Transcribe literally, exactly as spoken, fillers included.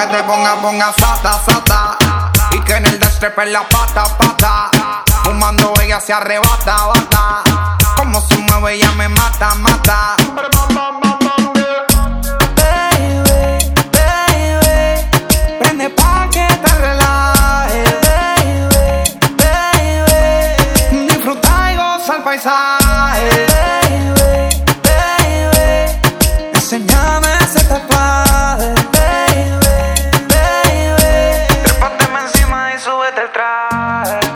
que te ponga, ponga sata, sata. Y que en el destrepe la pata, pata. Fumando ella se arrebata, bata. Como se mueve ella me mata, mata. Baby, baby, prende pa' que te relajes. Baby, baby, disfruta y goza el paisaje.